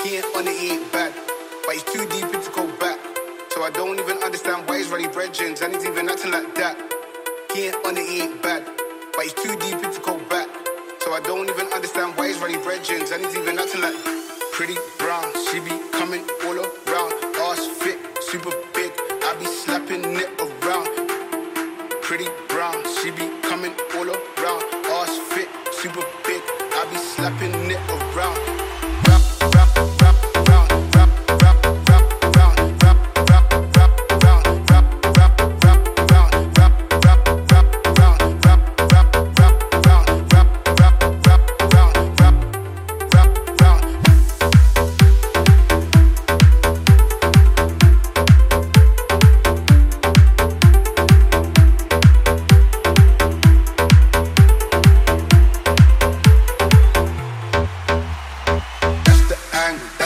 He ain't on it, he ain't bad, but he's too deep in to go back. So I don't even understand why he's running brethren, and he's even acting like that. He ain't on it, he ain't bad, but he's too deep in to go back. So I don't even understand why he's running brethren, and he's even acting like pretty brown. She be coming all around, ass fit, super big. I be slapping it around. Pretty brown, she be coming all around, ass fit, super big. I be slapping it around. Angle.